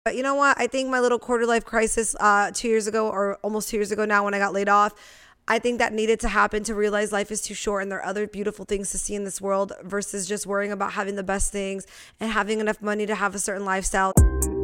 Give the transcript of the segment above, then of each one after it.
But you know what? I think my little quarter life crisis 2 years ago, or almost 2 years ago now, when I got laid off, I think that needed to happen to realize life is too short and there are other beautiful things to see in this world versus just worrying about having the best things and having enough money to have a certain lifestyle.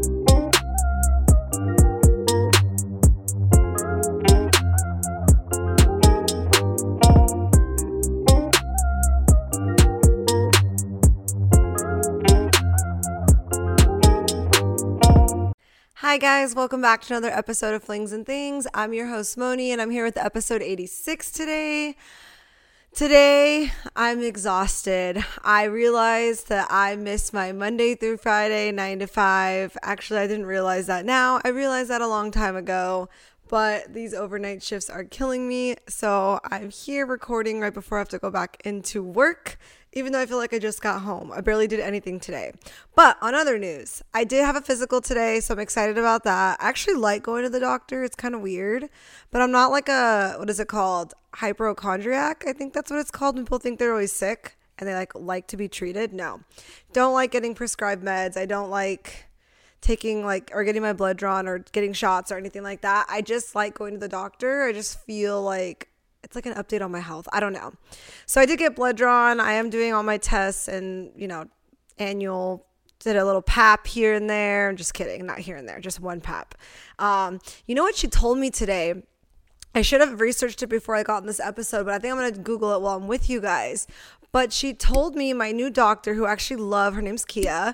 Hi guys, welcome back to another episode of Flings and Things. I'm your host Moni and I'm here with episode 86 today. Today, I'm exhausted. I realized that I missed my Monday through Friday 9 to 5. Actually, I didn't realize that now. I realized that a long time ago, but these overnight shifts are killing me. So I'm here recording right before I have to go back into work, even though I feel like I just got home. I barely did anything today. But on other news, I did have a physical today, so I'm excited about that. I actually like going to the doctor. It's kind of weird, but I'm not like what is it called? Hypochondriac. I think that's what it's called when people think they're always sick and they like to be treated. No, don't like getting prescribed meds. I don't like taking or getting my blood drawn or getting shots or anything like that. I just like going to the doctor. I just feel like it's like an update on my health. I don't know. So I did get blood drawn. I am doing all my tests and, annual, did a little pap here and there. I'm just kidding. Not here and there, just one pap. You know what she told me today? I should have researched it before I got in this episode, but I think I'm going to Google it while I'm with you guys. But she told me, my new doctor, who I actually love, her name's Kia.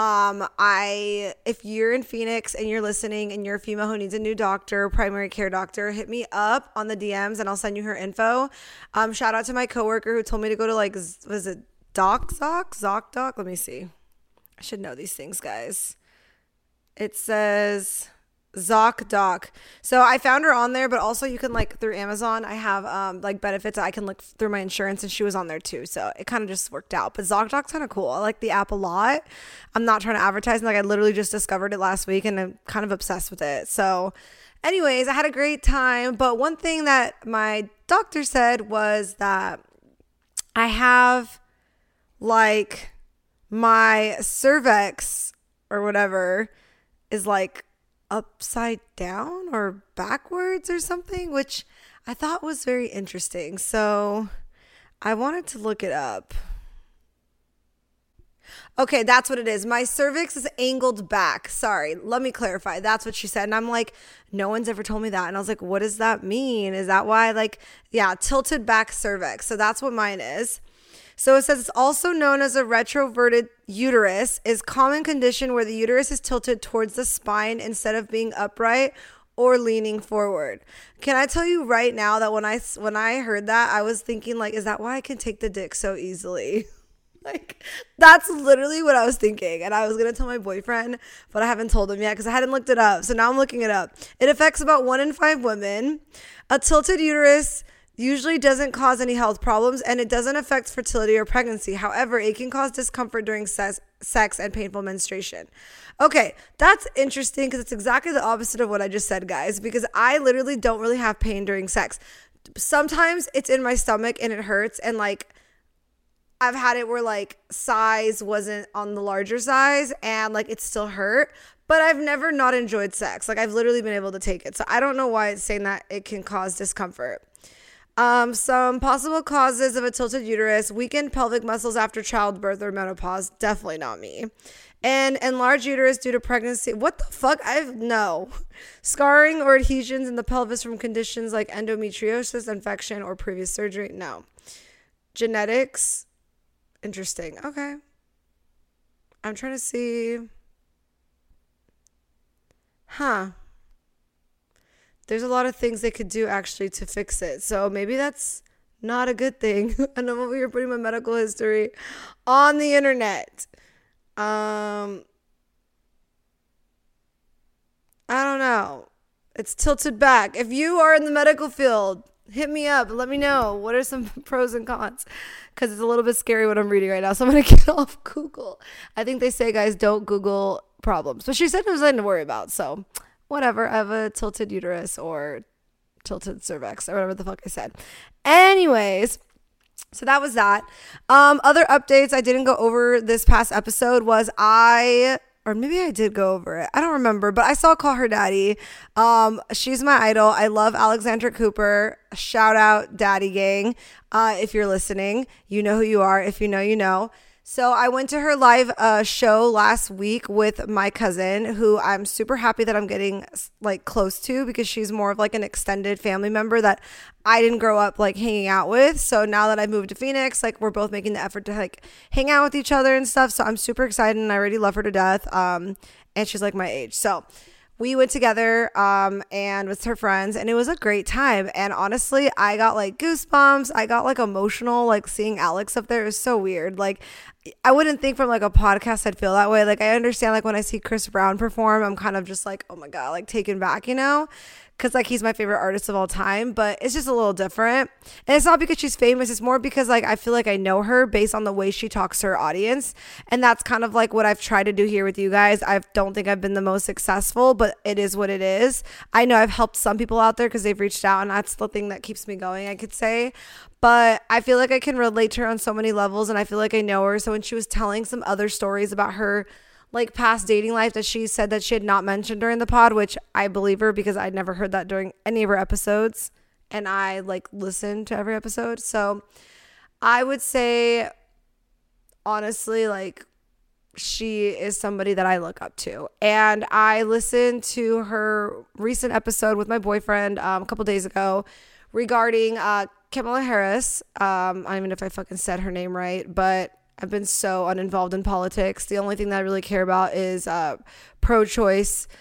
If you're in Phoenix and you're listening and you're a female who needs a new doctor, primary care doctor, hit me up on the DMs and I'll send you her info. Shout out to my coworker who told me to go to was it ZocDoc? Let me see. I should know these things, guys. It says ZocDoc. So I found her on there, but also you can through Amazon. I have benefits I can look through my insurance, and she was on there too. So it kind of just worked out. But ZocDoc's kind of cool. I like the app a lot. I'm not trying to advertise. I literally just discovered it last week, and I'm kind of obsessed with it. So, anyways, I had a great time. But one thing that my doctor said was that I have my cervix or whatever is upside down or backwards or something, which I thought was very interesting. So I wanted to look it up. Okay, that's what it is. My cervix is angled back. Sorry, let me clarify. That's what she said. And I'm like, no one's ever told me that. And I was like, what does that mean? Is that why? Tilted back cervix. So that's what mine is. So it says it's also known as a retroverted uterus, is common condition where the uterus is tilted towards the spine instead of being upright or leaning forward. Can I tell you right now that when I heard that, I was thinking is that why I can take the dick so easily? That's literally what I was thinking. And I was going to tell my boyfriend, but I haven't told him yet because I hadn't looked it up. So now I'm looking it up. It affects about 1 in 5 women. A tilted uterus usually doesn't cause any health problems, and it doesn't affect fertility or pregnancy. However, it can cause discomfort during sex and painful menstruation. Okay, that's interesting because it's exactly the opposite of what I just said, guys, because I literally don't really have pain during sex. Sometimes it's in my stomach and it hurts, and I've had it where size wasn't on the larger size and it still hurt, but I've never not enjoyed sex. I've literally been able to take it. So I don't know why it's saying that it can cause discomfort. Some possible causes of a tilted uterus: weakened pelvic muscles after childbirth or menopause. Definitely not me. And enlarged uterus due to pregnancy. What the fuck? No. Scarring or adhesions in the pelvis from conditions like endometriosis, infection, or previous surgery. No. Genetics. Interesting. Okay. I'm trying to see. There's a lot of things they could do actually to fix it. So maybe that's not a good thing. And I'm over here putting my medical history on the internet. I don't know. It's tilted back. If you are in the medical field, hit me up and let me know what are some pros and cons, because it's a little bit scary what I'm reading right now. So I'm going to get off Google. I think they say, guys, don't Google problems. But she said there was nothing to worry about. So whatever. I have a tilted uterus or tilted cervix or whatever the fuck I said. Anyways, so that was that. Other updates I didn't go over this past episode was I or maybe I did go over it. I don't remember, but I saw Call Her Daddy. She's my idol. I love Alexandra Cooper. Shout out Daddy Gang. If you're listening, you know who you are. If you know, you know. So I went to her live show last week with my cousin, who I'm super happy that I'm getting like close to, because she's more of like an extended family member that I didn't grow up like hanging out with. So now that I've moved to Phoenix, like we're both making the effort to like hang out with each other and stuff. So I'm super excited, and I already love her to death. And she's like my age. So we went together and with her friends, and it was a great time. And honestly, I got like goosebumps. I got like emotional, like seeing Alex up there. It was so weird. Like, I wouldn't think from like a podcast I'd feel that way. Like, I understand like when I see Chris Brown perform, I'm kind of just like, oh my God, like taken back, you know? Because like he's my favorite artist of all time, but it's just a little different. And it's not because she's famous. It's more because like I feel like I know her based on the way she talks to her audience. And that's kind of like what I've tried to do here with you guys. I don't think I've been the most successful, but it is what it is. I know I've helped some people out there because they've reached out, and that's the thing that keeps me going, I could say. But I feel like I can relate to her on so many levels, and I feel like I know her. So when she was telling some other stories about her like past dating life that she said that she had not mentioned during the pod, which I believe her because I'd never heard that during any of her episodes, and I like listened to every episode. So I would say honestly, like, she is somebody that I look up to. And I listened to her recent episode with my boyfriend a couple days ago regarding Kamala Harris. I don't even know if I fucking said her name right, but I've been so uninvolved in politics. The only thing that I really care about is pro-choice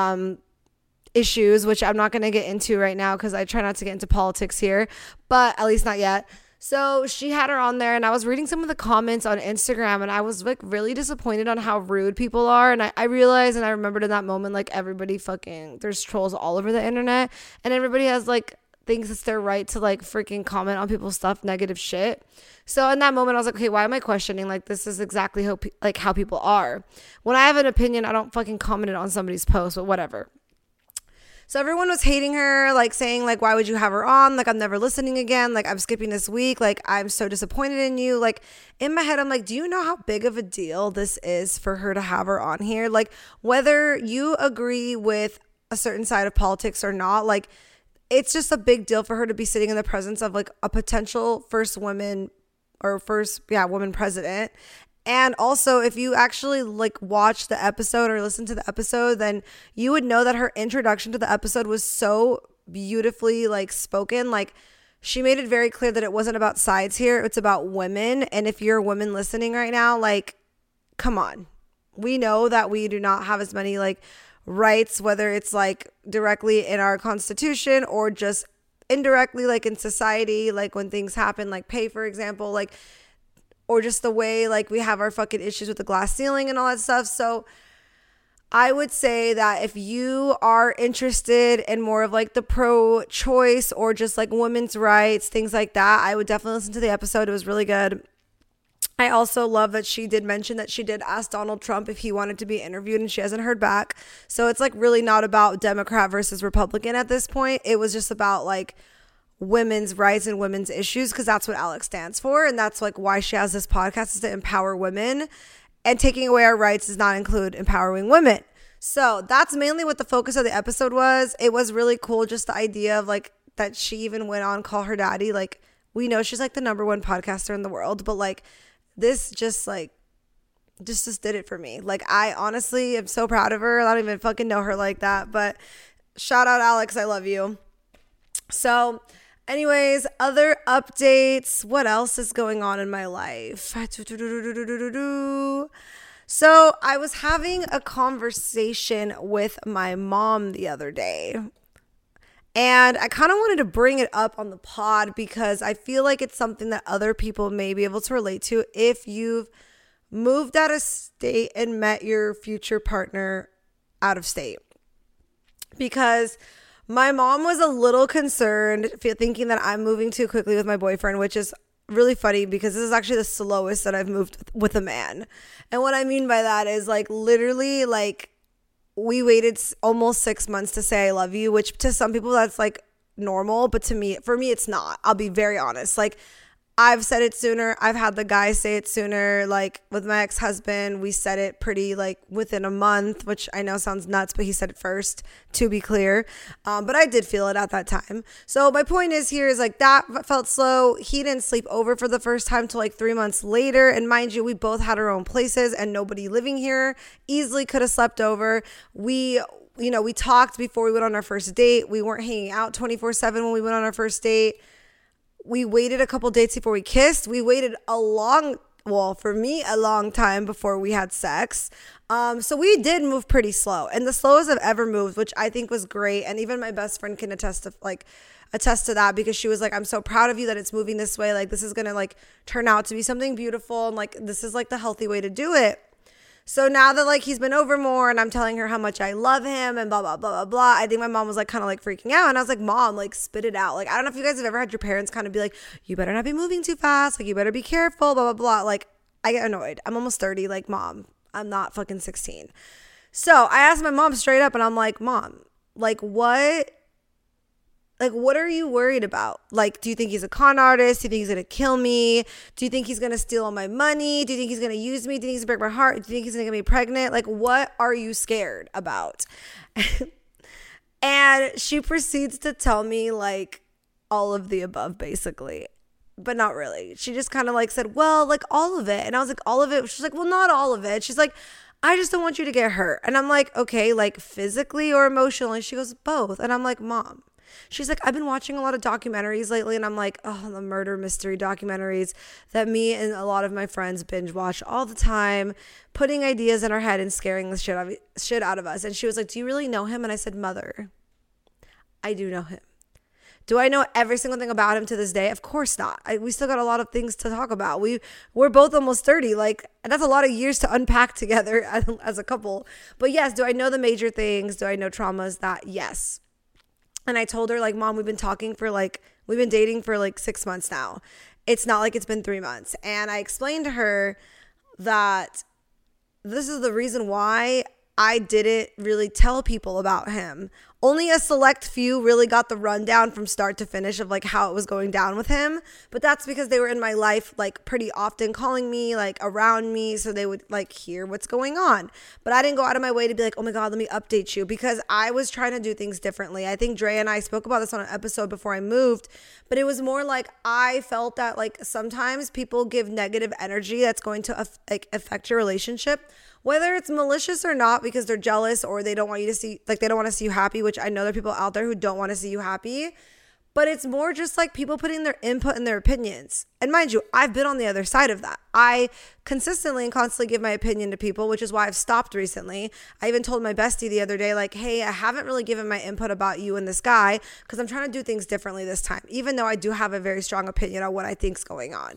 issues, which I'm not going to get into right now because I try not to get into politics here, but at least not yet. So she had her on there, and I was reading some of the comments on Instagram, and I was like really disappointed on how rude people are. And I realized, and I remembered in that moment, like everybody fucking, there's trolls all over the internet, and everybody has like thinks it's their right to like freaking comment on people's stuff, negative shit. So in that moment, I was like, okay, why am I questioning? Like, this is exactly how people are. When I have an opinion, I don't fucking comment it on somebody's post, but whatever. So everyone was hating her, like saying like, why would you have her on? Like, I'm never listening again. Like, I'm skipping this week. Like, I'm so disappointed in you. Like, in my head, I'm like, do you know how big of a deal this is for her to have her on here? Like, whether you agree with a certain side of politics or not, like, it's just a big deal for her to be sitting in the presence of like a potential woman president. And also, if you actually like watch the episode or listen to the episode, then you would know that her introduction to the episode was so beautifully like spoken. Like, she made it very clear that it wasn't about sides here. It's about women. And if you're a woman listening right now, like, come on. We know that we do not have as many like rights, whether it's like directly in our constitution or just indirectly, like in society, like when things happen, like pay, for example, like, or just the way like we have our fucking issues with the glass ceiling and all that stuff. So I would say that if you are interested in more of like the pro-choice or just like women's rights, things like that, I would definitely listen to the episode. It was really good. I also love that she did mention that she did ask Donald Trump if he wanted to be interviewed, and she hasn't heard back. So it's like really not about Democrat versus Republican at this point. It was just about like women's rights and women's issues, because that's what Alex stands for. And that's like why she has this podcast, is to empower women, and taking away our rights does not include empowering women. So that's mainly what the focus of the episode was. It was really cool. Just the idea of like that she even went on Call Her Daddy. Like, we know she's like the #1 podcaster in the world, but like this just like just did it for me. Like, I honestly am so proud of her. I don't even fucking know her like that, but shout out Alex. I love you. So anyways, other updates. What else is going on in my life? So I was having a conversation with my mom the other day, and I kind of wanted to bring it up on the pod because I feel like it's something that other people may be able to relate to if you've moved out of state and met your future partner out of state. Because my mom was a little concerned, thinking that I'm moving too quickly with my boyfriend, which is really funny because this is actually the slowest that I've moved with a man. And what I mean by that is like literally like we waited almost 6 months to say I love you, which to some people that's like normal, but for me it's not. I'll be very honest. Like, I've said it sooner. I've had the guy say it sooner. Like with my ex-husband, we said it pretty like within a month, which I know sounds nuts, but he said it first, to be clear. But I did feel it at that time. So my point is here is like that felt slow. He didn't sleep over for the first time till like 3 months later. And mind you, we both had our own places and nobody living here easily could have slept over. We talked before we went on our first date. We weren't hanging out 24/7 when we went on our first date. We waited a couple dates before we kissed. We waited for me, a long time before we had sex. So we did move pretty slow, and the slowest I've ever moved, which I think was great. And even my best friend can attest to that, because she was like, I'm so proud of you that it's moving this way. Like, this is going to like turn out to be something beautiful. And like, this is like the healthy way to do it. So now that like he's been over more and I'm telling her how much I love him and blah, blah, blah, blah, blah, I think my mom was like kind of like freaking out. And I was like, Mom, like spit it out. Like, I don't know if you guys have ever had your parents kind of be like, you better not be moving too fast. Like, you better be careful, blah, blah, blah. Like, I get annoyed. I'm almost 30. Like, Mom, I'm not fucking 16. So I asked my mom straight up and I'm like, Mom, like what are you worried about? Like, do you think he's a con artist? Do you think he's going to kill me? Do you think he's going to steal all my money? Do you think he's going to use me? Do you think he's going to break my heart? Do you think he's going to get me pregnant? Like, what are you scared about? And she proceeds to tell me like all of the above, basically, but not really. She just kind of like said, well, like all of it. And I was like, all of it? She's like, well, not all of it. She's like, I just don't want you to get hurt. And I'm like, okay, like physically or emotionally? She goes, both. And I'm like, Mom. She's like, I've been watching a lot of documentaries lately, and I'm like, oh, the murder mystery documentaries that me and a lot of my friends binge watch all the time, putting ideas in our head and scaring the shit out of us. And she was like, do you really know him? And I said, Mother, I do know him. Do I know every single thing about him to this day? Of course not. We still got a lot of things to talk about. We're both almost 30. Like, that's a lot of years to unpack together as a couple. But yes, do I know the major things? Do I know traumas? That yes. And I told her, like, Mom, we've been dating for like 6 months now. It's not like it's been 3 months. And I explained to her that this is the reason why I didn't really tell people about him. Only a select few really got the rundown from start to finish of like how it was going down with him. But that's because they were in my life like pretty often, calling me, like around me, so they would like hear what's going on. But I didn't go out of my way to be like, oh my God, let me update you, because I was trying to do things differently. I think Dre and I spoke about this on an episode before I moved, but it was more like I felt that like sometimes people give negative energy that's going to affect your relationship, whether it's malicious or not, because they're jealous or they don't want you to see, like they don't want to see you happy, which I know there are people out there who don't want to see you happy, but it's more just like people putting their input and their opinions. And mind you, I've been on the other side of that. I consistently and constantly give my opinion to people, which is why I've stopped recently. I even told my bestie the other day, like, hey, I haven't really given my input about you and this guy because I'm trying to do things differently this time, even though I do have a very strong opinion on what I think's going on.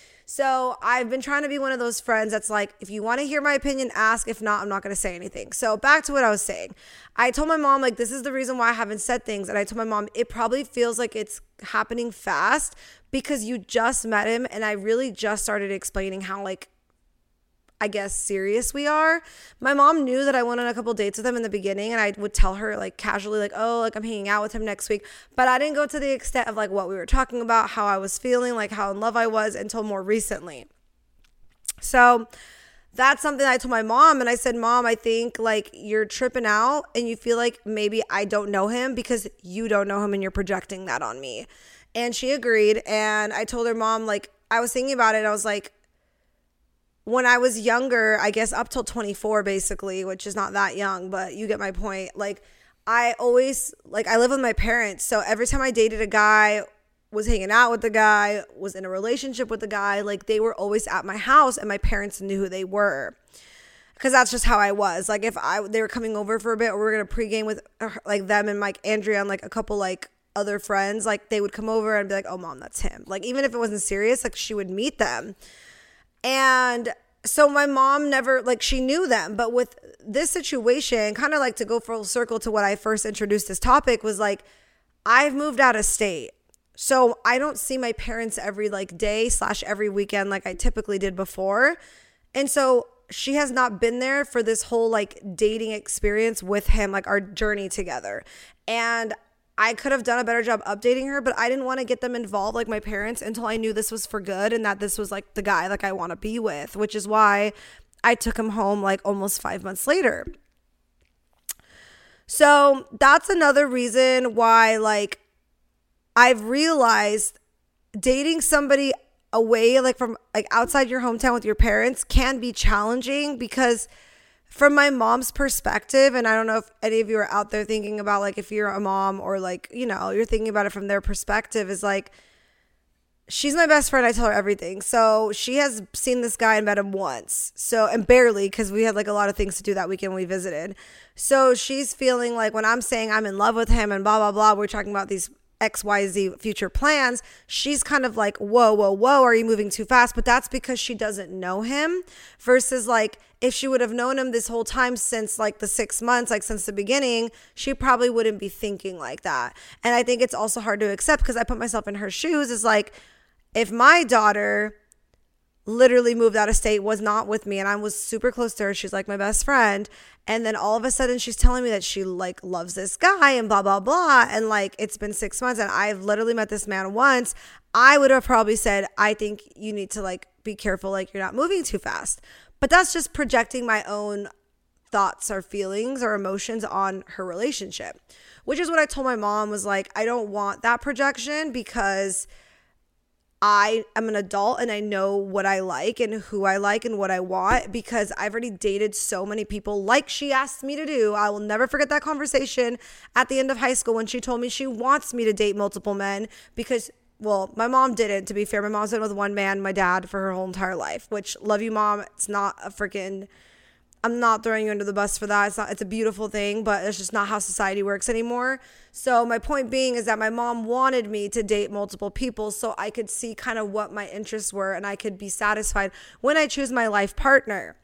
So I've been trying to be one of those friends that's like, if you want to hear my opinion, ask. If not, I'm not going to say anything. So back to what I was saying. I told my mom, like, this is the reason why I haven't said things. And I told my mom, it probably feels like it's happening fast because you just met him. And I really just started explaining how, like, I guess, serious we are. My mom knew that I went on a couple dates with him in the beginning, and I would tell her like casually, like, oh, like I'm hanging out with him next week. But I didn't go to the extent of like what we were talking about, how I was feeling, like how in love I was, until more recently. So that's something I told my mom, and I said, Mom, I think like you're tripping out and you feel like maybe I don't know him because you don't know him and you're projecting that on me. And she agreed. And I told her, Mom, like, I was thinking about it. I was like, when I was younger, I guess up till 24 basically, which is not that young, but you get my point. Like, I live with my parents. So every time I dated a guy, was hanging out with the guy, was in a relationship with the guy, like they were always at my house and my parents knew who they were. Because that's just how I was. Like if they were coming over for a bit or we were going to pregame with like them and like Andrea and like a couple like other friends, like they would come over and be like, oh mom, that's him. Like even if it wasn't serious, like she would meet them. And so my mom never, like she knew them. But with this situation, kind of like to go full circle to what I first introduced this topic was like, I've moved out of state. So I don't see my parents every like day / every weekend like I typically did before. And so she has not been there for this whole like dating experience with him, like our journey together. And I could have done a better job updating her, but I didn't want to get them involved, like my parents, until I knew this was for good and that this was like the guy like I want to be with, which is why I took him home like almost 5 months later. So that's another reason why like I've realized dating somebody away like from like outside your hometown with your parents can be challenging, because from my mom's perspective, and I don't know if any of you are out there thinking about like if you're a mom or like, you know, you're thinking about it from their perspective, is like, she's my best friend. I tell her everything. So she has seen this guy and met him once. So, and barely, because we had like a lot of things to do that weekend when we visited. So she's feeling like when I'm saying I'm in love with him and blah, blah, blah, we're talking about these XYZ future plans, she's kind of like, whoa, whoa, whoa, are you moving too fast? But that's because she doesn't know him, versus like if she would have known him this whole time since like the 6 months, like since the beginning, she probably wouldn't be thinking like that. And I think it's also hard to accept, because I put myself in her shoes, is like, if my daughter literally moved out of state, was not with me, and I was super close to her, she's like my best friend, and then all of a sudden she's telling me that she like loves this guy and blah, blah, blah, and like it's been 6 months and I've literally met this man once, I would have probably said, I think you need to like be careful, like you're not moving too fast. But that's just projecting my own thoughts or feelings or emotions on her relationship, which is what I told my mom, was like, I don't want that projection, because I am an adult and I know what I like and who I like and what I want, because I've already dated so many people like she asked me to do. I will never forget that conversation at the end of high school when she told me she wants me to date multiple men, because, well, my mom didn't, to be fair. My mom's been with one man, my dad, for her whole entire life, which, love you, Mom. It's not a freaking, I'm not throwing you under the bus for that. It's a beautiful thing, but it's just not how society works anymore. So my point being is that my mom wanted me to date multiple people so I could see kind of what my interests were and I could be satisfied when I choose my life partner.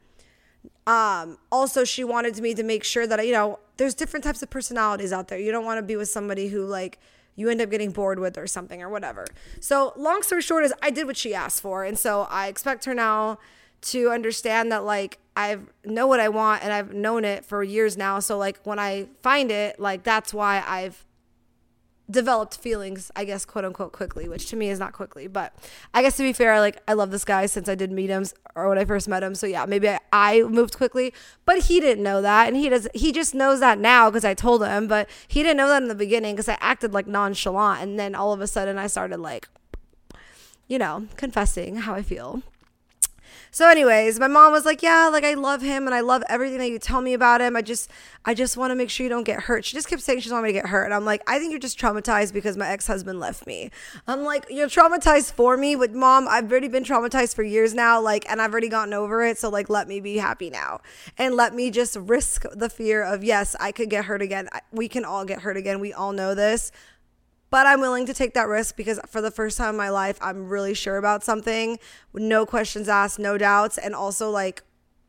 Also, she wanted me to make sure that, you know, there's different types of personalities out there. You don't want to be with somebody who like you end up getting bored with or something or whatever. So long story short is I did what she asked for. And so I expect her now to understand that like I know what I want and I've known it for years now. So like when I find it, like that's why I've developed feelings, I guess, quote unquote, quickly, which to me is not quickly. But I guess to be fair, like I love this guy since I did meet him or when I first met him. So yeah, maybe I moved quickly, but he didn't know that. And he just knows that now because I told him, but he didn't know that in the beginning because I acted like nonchalant. And then all of a sudden I started like, you know, confessing how I feel. So anyways, my mom was like, yeah, like I love him and I love everything that you tell me about him. I just want to make sure you don't get hurt. She just kept saying she doesn't want me to get hurt. And I'm like, I think you're just traumatized because my ex-husband left me. I'm like, you're traumatized for me, but Mom, I've already been traumatized for years now. Like, and I've already gotten over it. So like, let me be happy now and let me just risk the fear of, yes, I could get hurt again. We can all get hurt again. We all know this. But I'm willing to take that risk because for the first time in my life, I'm really sure about something. No questions asked, no doubts. And also like,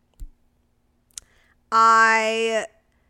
I'm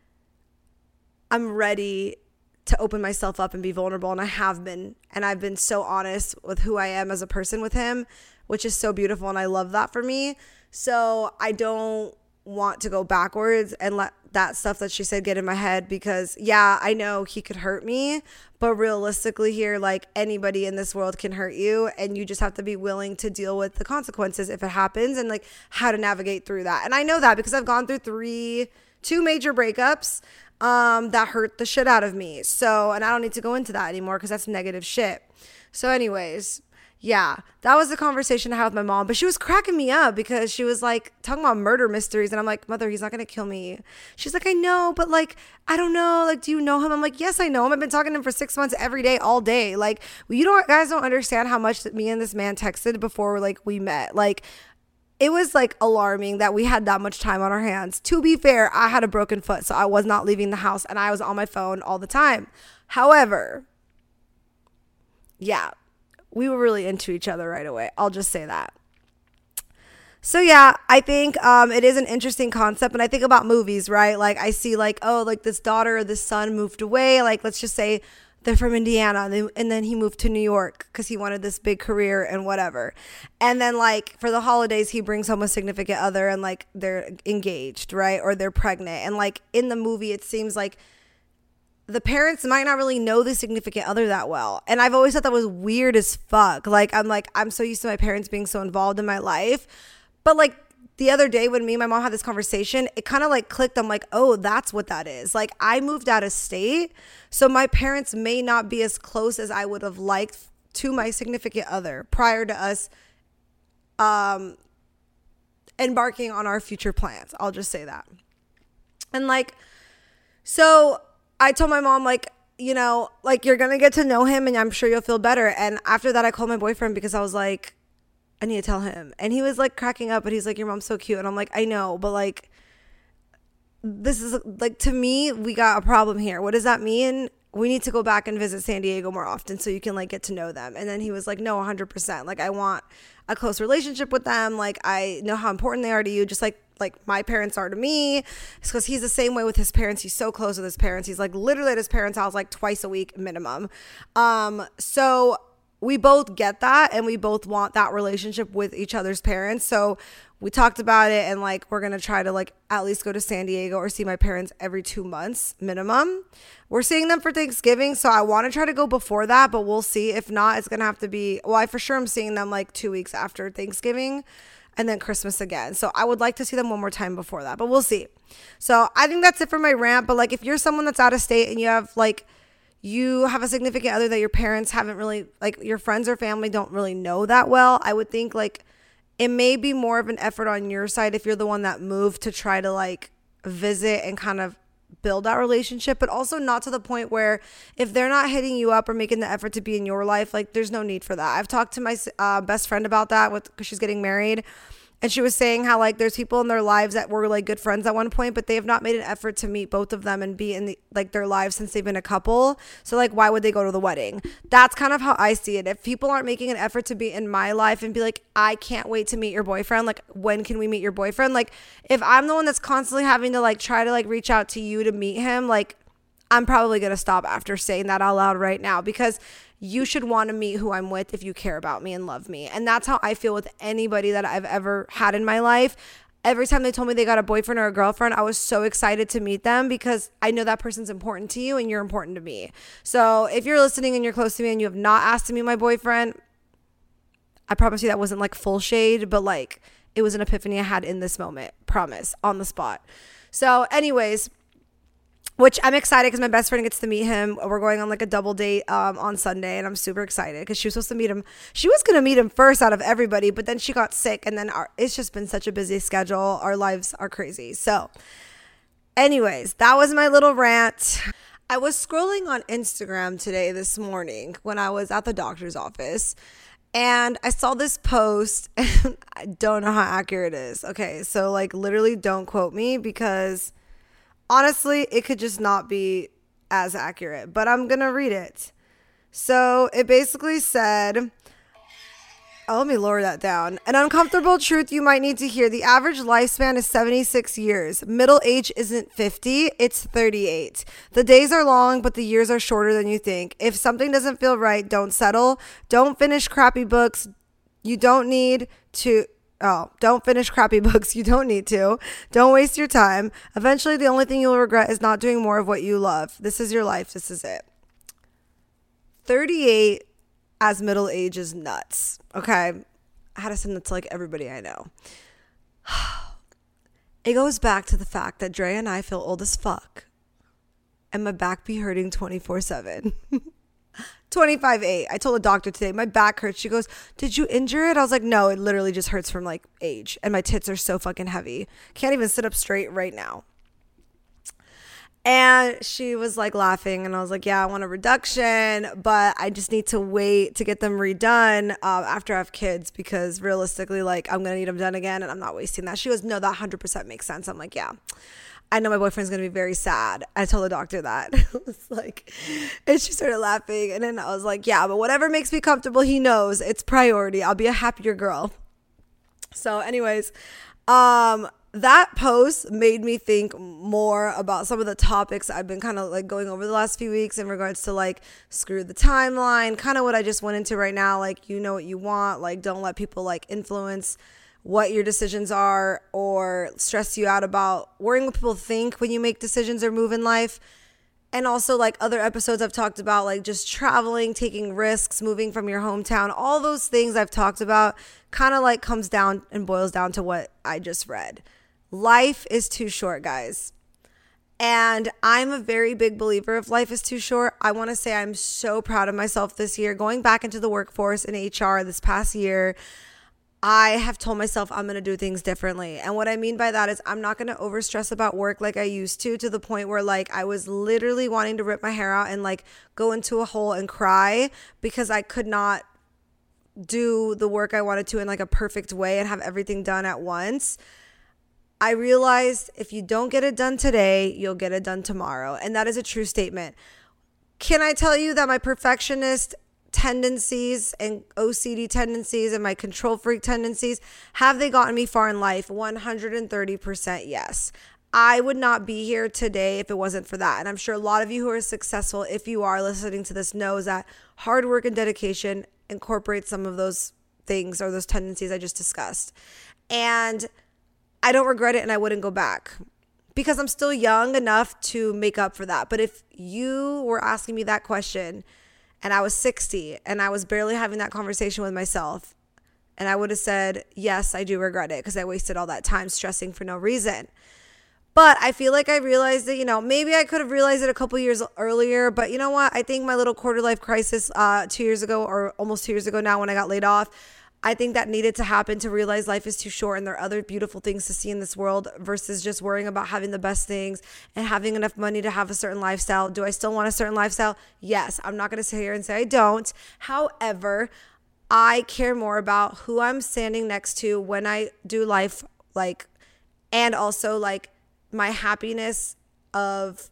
ready to open myself up and be vulnerable. And I have been. And I've been so honest with who I am as a person with him, which is so beautiful. And I love that for me. So I don't want to go backwards and let that stuff that she said get in my head because yeah, I know he could hurt me, but realistically here, like anybody in this world can hurt you and you just have to be willing to deal with the consequences if it happens and like how to navigate through that. And I know that because I've gone through two major breakups that hurt the shit out of me. So, and I don't need to go into that anymore because that's negative shit. So anyways, yeah, that was the conversation I had with my mom, but she was cracking me up because she was like talking about murder mysteries. And I'm like, Mother, he's not going to kill me. She's like, I know, but like, I don't know. Like, do you know him? I'm like, yes, I know him. I've been talking to him for 6 months every day, all day. Like, guys don't understand how much me and this man texted before like we met. Like, it was like alarming that we had that much time on our hands. To be fair, I had a broken foot, so I was not leaving the house and I was on my phone all the time. However, yeah, we were really into each other right away. I'll just say that. So yeah, I think it is an interesting concept. And I think about movies, right? Like I see like, oh, like this daughter or this son moved away. Like let's just say they're from Indiana and then he moved to New York because he wanted this big career and whatever. And then like for the holidays, he brings home a significant other and like they're engaged, right? Or they're pregnant. And like in the movie, it seems like the parents might not really know the significant other that well. And I've always thought that was weird as fuck. I'm so used to my parents being so involved in my life. But like the other day when me and my mom had this conversation, it kind of like clicked. I'm like, oh, that's what that is. Like I moved out of state. So my parents may not be as close as I would have liked to my significant other prior to us embarking on our future plans. I'll just say that. And like, so I told my mom, like, you know, like you're going to get to know him and I'm sure you'll feel better. And after that, I called my boyfriend because I was like, I need to tell him. And he was like cracking up, but he's like, your mom's so cute. And I'm like, I know, but like, this is like, to me, we got a problem here. What does that mean? We need to go back and visit San Diego more often so you can like get to know them. And then he was like, no, 100%. Like I want a close relationship with them. Like I know how important they are to you. Just like my parents are to me. It's because he's the same way with his parents. He's so close with his parents. He's like literally at his parents' house like twice a week minimum. So we both get that and we both want that relationship with each other's parents. So we talked about it and like we're going to try to like at least go to San Diego or see my parents every 2 months minimum. We're seeing them for Thanksgiving, so I want to try to go before that, but we'll see. If not, it's going to have to be, well, I for sure am seeing them like 2 weeks after Thanksgiving and then Christmas again. So I would like to see them one more time before that, but we'll see. So I think that's it for my rant. But like if you're someone that's out of state and you have a significant other that your parents haven't really, like your friends or family don't really know that well, I would think like it may be more of an effort on your side if you're the one that moved to try to like visit and kind of build that relationship, but also not to the point where if they're not hitting you up or making the effort to be in your life, like there's no need for that. I've talked to my best friend about that because she's getting married. And she was saying how like there's people in their lives that were like good friends at one point, but they have not made an effort to meet both of them and be in their lives since they've been a couple. So like, why would they go to the wedding? That's kind of how I see it. If people aren't making an effort to be in my life and be like, I can't wait to meet your boyfriend. Like, when can we meet your boyfriend? Like, if I'm the one that's constantly having to like try to like reach out to you to meet him, like I'm probably going to stop after saying that out loud right now, because you should want to meet who I'm with if you care about me and love me. And that's how I feel with anybody that I've ever had in my life. Every time they told me they got a boyfriend or a girlfriend, I was so excited to meet them because I know that person's important to you and you're important to me. So if you're listening and you're close to me and you have not asked to meet my boyfriend, I promise you that wasn't like full shade, but like it was an epiphany I had in this moment. Promise, on the spot. So anyways, which I'm excited because my best friend gets to meet him. We're going on like a double date on Sunday, and I'm super excited because she was supposed to meet him. She was going to meet him first out of everybody, but then she got sick, and then it's just been such a busy schedule. Our lives are crazy. So anyways, that was my little rant. I was scrolling on Instagram this morning when I was at the doctor's office, and I saw this post, and I don't know how accurate it is. Okay, so like literally don't quote me because honestly, it could just not be as accurate, but I'm going to read it. So it basically said, let me lower that down. An uncomfortable truth you might need to hear. The average lifespan is 76 years. Middle age isn't 50, it's 38. The days are long, but the years are shorter than you think. If something doesn't feel right, don't settle. Don't finish crappy books. You don't need to. Don't finish crappy books. You don't need to. Don't waste your time. Eventually, the only thing you'll regret is not doing more of what you love. This is your life. This is it. 38 as middle age is nuts. Okay. I had to send it to like everybody I know. It goes back to the fact that Dre and I feel old as fuck. And my back be hurting 24/7. 25/8. I told the doctor today, my back hurts. She goes, did you injure it? I was like, no, it literally just hurts from like age. And my tits are so fucking heavy. Can't even sit up straight right now. And she was like laughing. And I was like, yeah, I want a reduction, but I just need to wait to get them redone after I have kids, because realistically, like I'm going to need them done again and I'm not wasting that. She goes, no, that 100% makes sense. I'm like, yeah. I know my boyfriend's going to be very sad. I told the doctor that. It was like, and she started laughing. And then I was like, yeah, but whatever makes me comfortable, he knows it's priority. I'll be a happier girl. So anyways, that post made me think more about some of the topics I've been kind of like going over the last few weeks in regards to like screw the timeline, kind of what I just went into right now. Like, you know what you want, like don't let people like influence what your decisions are or stress you out about worrying what people think when you make decisions or move in life. And also like other episodes I've talked about, like just traveling, taking risks, moving from your hometown, all those things I've talked about kind of like comes down and boils down to what I just read. Life is too short, guys. And I'm a very big believer of life is too short. I want to say I'm so proud of myself this year. Going back into the workforce in HR this past year, I have told myself I'm going to do things differently. And what I mean by that is I'm not going to overstress about work like I used to the point where like I was literally wanting to rip my hair out and like go into a hole and cry because I could not do the work I wanted to in like a perfect way and have everything done at once. I realized if you don't get it done today, you'll get it done tomorrow. And that is a true statement. Can I tell you that my perfectionist tendencies and OCD tendencies and my control freak tendencies, have they gotten me far in life? 130% yes. I would not be here today if it wasn't for that. And I'm sure a lot of you who are successful, if you are listening to this, knows that hard work and dedication incorporates some of those things or those tendencies I just discussed. And I don't regret it and I wouldn't go back because I'm still young enough to make up for that. But if you were asking me that question and I was 60 and I was barely having that conversation with myself, and I would have said, yes, I do regret it because I wasted all that time stressing for no reason. But I feel like I realized that, maybe I could have realized it a couple years earlier. But you know what? I think my little quarter life crisis 2 years ago, or almost 2 years ago now when I got laid off, I think that needed to happen to realize life is too short and there are other beautiful things to see in this world versus just worrying about having the best things and having enough money to have a certain lifestyle. Do I still want a certain lifestyle? Yes. I'm not going to sit here and say I don't. However, I care more about who I'm standing next to when I do life, and also my happiness of,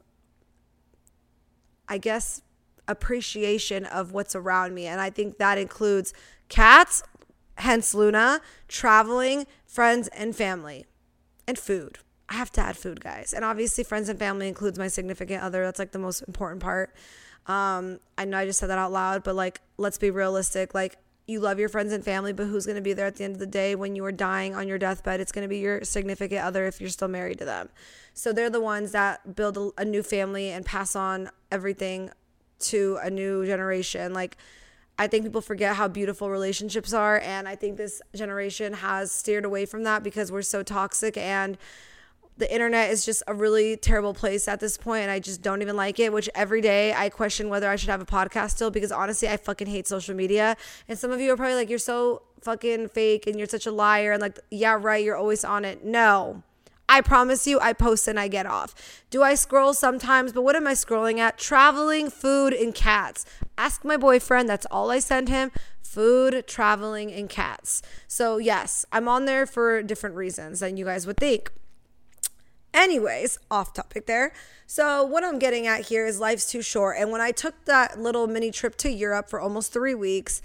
I guess, appreciation of what's around me. And I think that includes cats, hence Luna, traveling, friends, and family, and food. I have to add food, guys. And obviously friends and family includes my significant other. That's the most important part. I know I just said that out loud, but let's be realistic. You love your friends and family, but who's going to be there at the end of the day when you are dying on your deathbed? It's going to be your significant other if you're still married to them. So they're the ones that build a new family and pass on everything to a new generation. I think people forget how beautiful relationships are, and I think this generation has steered away from that because we're so toxic, and the internet is just a really terrible place at this point, and I just don't even like it, which every day I question whether I should have a podcast still because honestly, I fucking hate social media. And some of you are probably like, you're so fucking fake and you're such a liar, and yeah, right, you're always on it. No. I promise you, I post and I get off. Do I scroll sometimes? But what am I scrolling at? Traveling, food, and cats. Ask my boyfriend. That's all I send him. Food, traveling, and cats. So yes, I'm on there for different reasons than you guys would think. Anyways, off topic there. So what I'm getting at here is life's too short. And when I took that little mini trip to Europe for almost 3 weeks,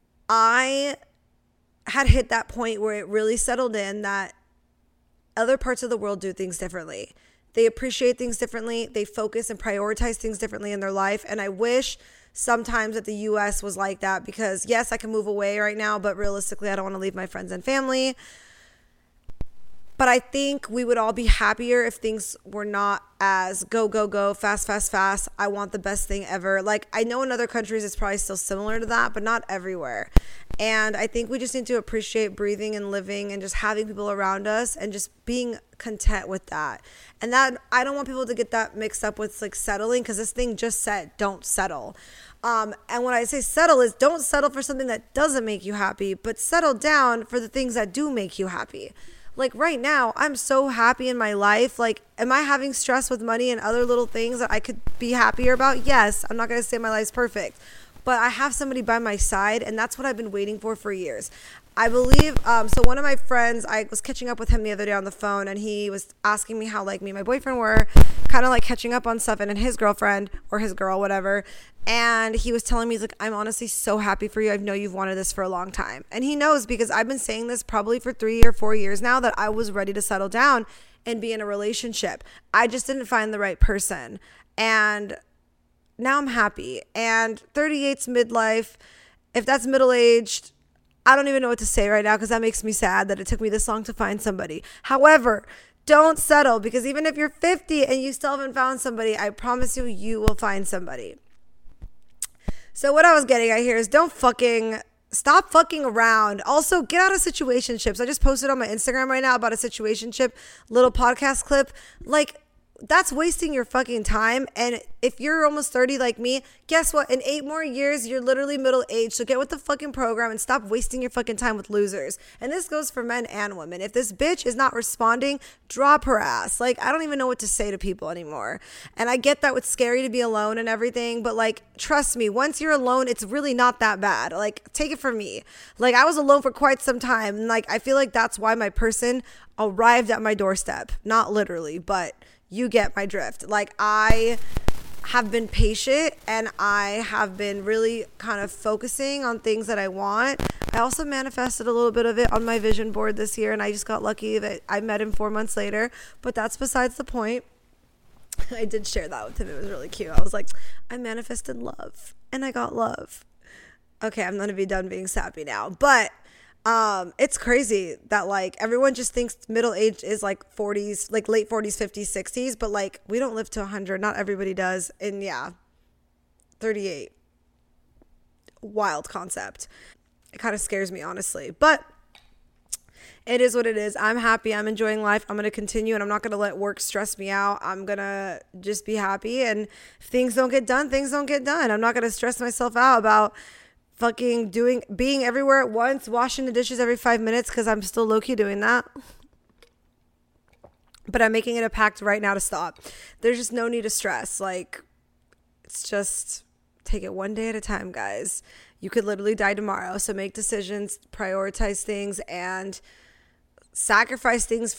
I had hit that point where it really settled in that other parts of the world do things differently. They appreciate things differently. They focus and prioritize things differently in their life. And I wish sometimes that the US was like that because yes, I can move away right now, but realistically, I don't want to leave my friends and family. But I think we would all be happier if things were not as go, go, go, fast, fast, fast. I want the best thing ever. I know in other countries it's probably still similar to that, but not everywhere. And I think we just need to appreciate breathing and living and just having people around us and just being content with that. And that I don't want people to get that mixed up with settling, because this thing just said don't settle. And when I say settle is don't settle for something that doesn't make you happy, but settle down for the things that do make you happy. Right now, I'm so happy in my life. Am I having stress with money and other little things that I could be happier about? Yes. I'm not going to say my life's perfect, but I have somebody by my side, and that's what I've been waiting for years. I believe, so one of my friends, I was catching up with him the other day on the phone, and he was asking me how me and my boyfriend were kind of catching up on stuff, and his girlfriend or his girl, whatever. And he was telling me, he's I'm honestly so happy for you. I know you've wanted this for a long time. And he knows because I've been saying this probably for 3 or 4 years now that I was ready to settle down and be in a relationship. I just didn't find the right person. And now I'm happy. And 38's midlife. If that's middle-aged, I don't even know what to say right now because that makes me sad that it took me this long to find somebody. However, Don't settle, because even if you're 50 and you still haven't found somebody, I promise you, you will find somebody. So what I was getting at here is stop fucking around. Also, get out of situationships. I just posted on my Instagram right now about a situationship little podcast clip. Like, that's wasting your fucking time. And if you're almost 30 like me, guess what? In 8 more years, you're literally middle age. So get with the fucking program and stop wasting your fucking time with losers. And this goes for men and women. If this bitch is not responding, drop her ass. Like, I don't even know what to say to people anymore. And I get that it's scary to be alone and everything, but like, trust me, once you're alone, it's really not that bad. Like, take it from me. Like, I was alone for quite some time. And like, I feel like that's why my person arrived at my doorstep. Not literally, but you get my drift. Like, I have been patient and I have been really kind of focusing on things that I want. I also manifested a little bit of it on my vision board this year, and I just got lucky that I met him 4 months later, but that's besides the point. I did share that with him. It was really cute. I was like, I manifested love and I got love. Okay, I'm going to be done being sappy now, but it's crazy that like everyone just thinks middle age is like 40s, like late 40s, 50s, 60s, but like we don't live to 100. Not everybody does. And yeah, 38. Wild concept. It kind of scares me, honestly, but it is what it is. I'm happy. I'm enjoying life. I'm going to continue, and I'm not going to let work stress me out. I'm going to just be happy. And if things don't get done, things don't get done. I'm not going to stress myself out about fucking being everywhere at once, washing the dishes every 5 minutes, because I'm still low-key doing that. But I'm making it a pact right now to stop. There's just no need to stress. Like, it's just take it one day at a time, guys. You could literally die tomorrow. So make decisions, prioritize things, and sacrifice things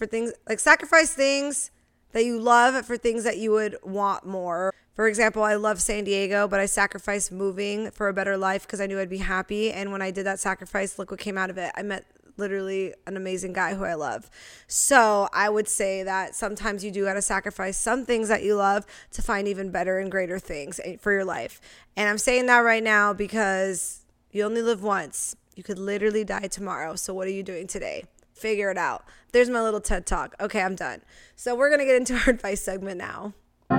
that you love for things that you would want more. For example, I love San Diego, but I sacrificed moving for a better life because I knew I'd be happy. And when I did that sacrifice, look what came out of it. I met literally an amazing guy who I love. So I would say that sometimes you do got to sacrifice some things that you love to find even better and greater things for your life. And I'm saying that right now because you only live once. You could literally die tomorrow. So what are you doing today? Figure it out. There's my little TED Talk. Okay, I'm done. So we're going to get into our advice segment now.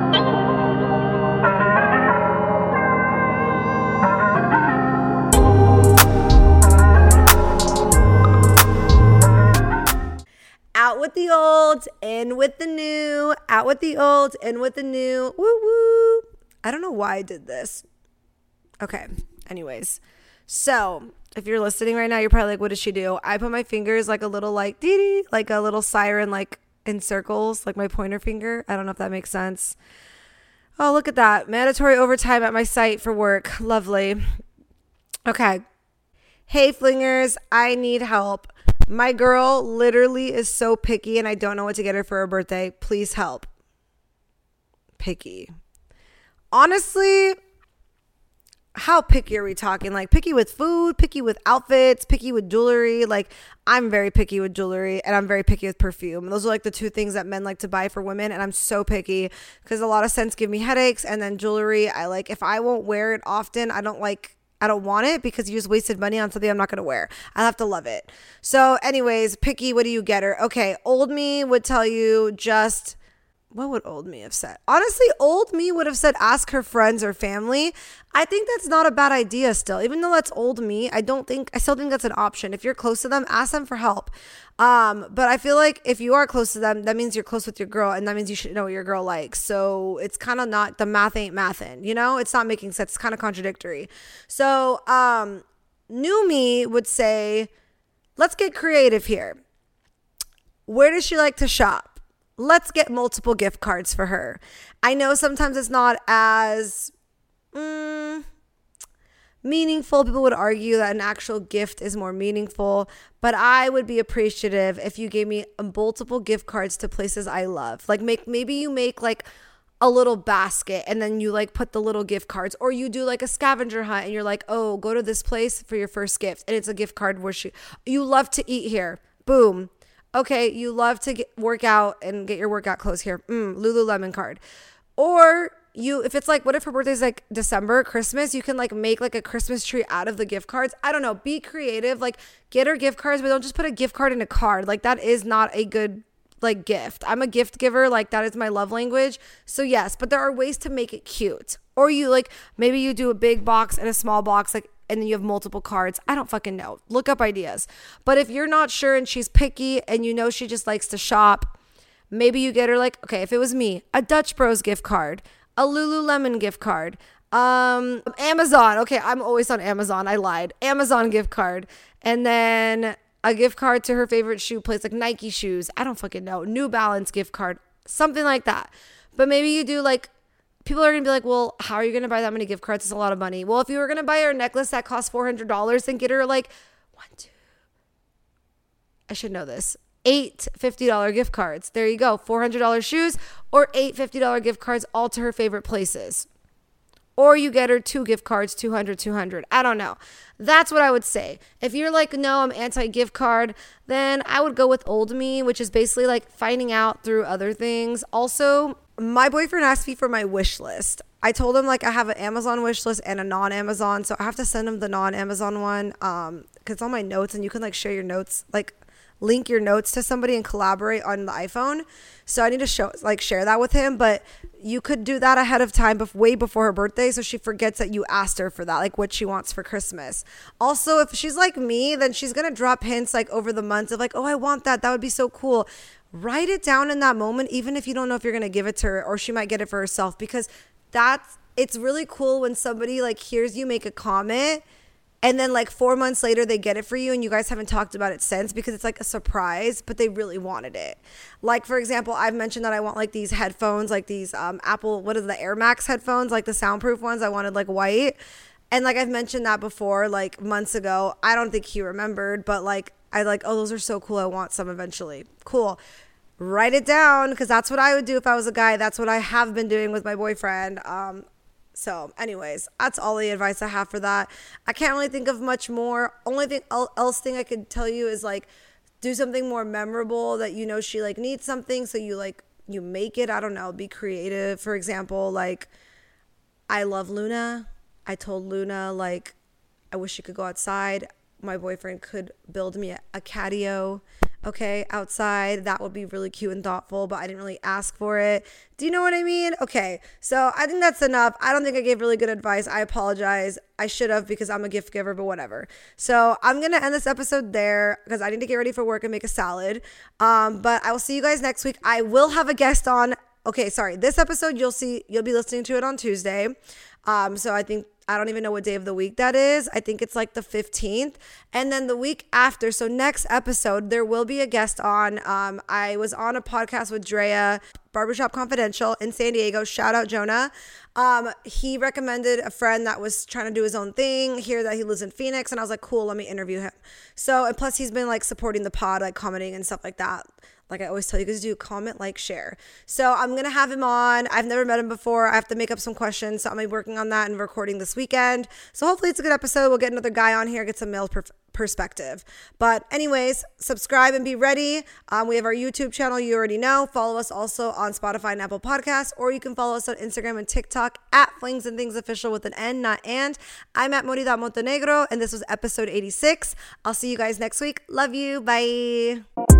Out with the old, in with the new. Out with the old, in with the new. Woo woo. I don't know why I did this. Okay, anyways. So if you're listening right now, you're probably like, what does she do? I put my fingers like a little like dee-dee, like a little siren, like in circles, like my pointer finger. I don't know if that makes sense. Oh, look at that. Mandatory overtime at my site for work. Lovely. Okay. Hey, flingers, I need help. My girl literally is so picky and I don't know what to get her for her birthday. Please help. Picky. Honestly, how picky are we talking? Like picky with food, picky with outfits, picky with jewelry. Like I'm very picky with jewelry and I'm very picky with perfume. Those are like the two things that men like to buy for women. And I'm so picky because a lot of scents give me headaches. And then jewelry, I like, if I won't wear it often, I don't want it because you just wasted money on something I'm not going to wear. I have to love it. So anyways, picky, what do you get her? Okay, old me would tell you just, what would old me have said? Honestly, old me would have said ask her friends or family. I think that's not a bad idea still. Even though that's old me, I still think that's an option. If you're close to them, ask them for help. But I feel like if you are close to them, that means you're close with your girl and that means you should know what your girl likes. So it's kind of not, the math ain't mathin', you know? It's not making sense. It's kind of contradictory. So new me would say, let's get creative here. Where does she like to shop? Let's get multiple gift cards for her. I know sometimes it's not as meaningful. People would argue that an actual gift is more meaningful, but I would be appreciative if you gave me multiple gift cards to places I love. Like maybe you make like a little basket and then you like put the little gift cards, or you do like a scavenger hunt and you're like, oh, go to this place for your first gift. And it's a gift card where you love to eat here. Boom. Okay, you love to work out and get your workout clothes here. Lululemon card. Or if it's like, what if her birthday's like December, Christmas, you can like make like a Christmas tree out of the gift cards. I don't know. Be creative. Like get her gift cards, but don't just put a gift card in a card. Like that is not a good like gift. I'm a gift giver. Like that is my love language. So yes, but there are ways to make it cute. Or you like, maybe you do a big box and a small box, like, and then you have multiple cards. I don't fucking know. Look up ideas. But if you're not sure and she's picky and you know she just likes to shop, maybe you get her like, okay, if it was me, a Dutch Bros gift card, a Lululemon gift card, Amazon. Okay, I'm always on Amazon. I lied. Amazon gift card. And then a gift card to her favorite shoe place, like Nike shoes. I don't fucking know. New Balance gift card. Something like that. But maybe you do like, people are going to be like, well, how are you going to buy that many gift cards? It's a lot of money. Well, if you were going to buy her a necklace that costs $400, then get her like I should know this. 8 $50 gift cards. There you go. $400 shoes or 8 $50 gift cards, all to her favorite places. Or you get her 2 gift cards, 200. I don't know. That's what I would say. If you're like, no, I'm anti-gift card, then I would go with Old Me, which is basically like finding out through other things. Also, my boyfriend asked me for my wish list. I told him like I have an Amazon wish list and a non-Amazon. So I have to send him the non-Amazon one because it's on my notes and you can like share your notes, like link your notes to somebody and collaborate on the iPhone. So I need to share that with him. But you could do that ahead of time, way before her birthday, so she forgets that you asked her for that, like what she wants for Christmas. Also, if she's like me, then she's gonna drop hints like over the months of like, oh, I want that. That would be so cool. Write it down in that moment, even if you don't know if you're gonna give it to her, or she might get it for herself, because it's really cool when somebody like hears you make a comment and then like 4 months later they get it for you and you guys haven't talked about it since, because it's like a surprise, but they really wanted it. Like, for example, I've mentioned that I want like these headphones, like these Apple, what are the Air Max headphones, like the soundproof ones. I wanted like white. And like I've mentioned that before, like months ago. I don't think he remembered, but like I like, oh, those are so cool. I want some eventually. Cool. Write it down, because that's what I would do if I was a guy. That's what I have been doing with my boyfriend. So anyways, that's all the advice I have for that. I can't really think of much more. Only thing else I could tell you is like, do something more memorable that you know she like needs something, so you make it. I don't know, be creative. For example, like I love Luna. I told Luna like I wish she could go outside. My boyfriend could build me a catio, okay, outside. That would be really cute and thoughtful, but I didn't really ask for it. Do you know what I mean? Okay, so I think that's enough. I don't think I gave really good advice. I apologize. I should have, because I'm a gift giver, but whatever. So I'm going to end this episode there because I need to get ready for work and make a salad. But I will see you guys next week. I will have a guest on. Okay, sorry. This episode, you'll be listening to it on Tuesday. So I don't even know what day of the week that is. I think it's like the 15th. And then the week after, so next episode, there will be a guest on. I was on a podcast with Drea, Barbershop Confidential in San Diego. Shout out Jonah. He recommended a friend that was trying to do his own thing here, that he lives in Phoenix. And I was like, cool, let me interview him. So, and plus he's been like supporting the pod, like commenting and stuff like that. Like I always tell you guys to do, comment, like, share. So I'm going to have him on. I've never met him before. I have to make up some questions. So I'm working on that and recording this weekend. So hopefully it's a good episode. We'll get another guy on here, get some male perspective. But anyways, subscribe and be ready. We have our YouTube channel. You already know. Follow us also on Spotify and Apple Podcasts, or you can follow us on Instagram and TikTok at Flings and Things Official with an N, not and. I'm at Mori.Montenegro, and this was episode 86. I'll see you guys next week. Love you. Bye.